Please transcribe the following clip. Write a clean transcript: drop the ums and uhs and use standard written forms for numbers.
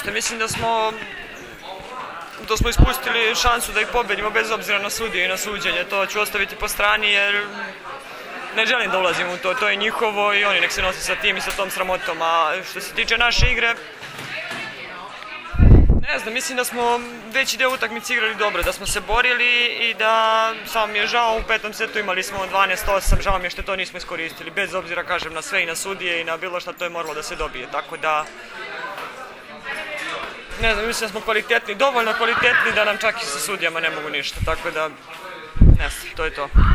Jeste, mislim da smo ispustili šansu da ih pobedimo bez obzira na sudije i na suđenje. To ću ostaviti po strani jer ne želim da ulazim u to, to je njihovo i oni nek se nose sa tim i sa tom sramotom. A što se tiče naše igre, ne znam, mislim da smo veći deo utakmice igrali dobro, da smo se borili i da samo mi je žao, u petom setu imali smo 12-8, žao mi je što to nismo iskoristili, bez obzira, kažem, na sve i na sudije i na bilo šta, to je moralo da se dobije, tako da ne znam, mislim da smo kvalitetni, dovoljno kvalitetni da nam čak i sa sudijama ne mogu ništa, tako da ne znam, to je to.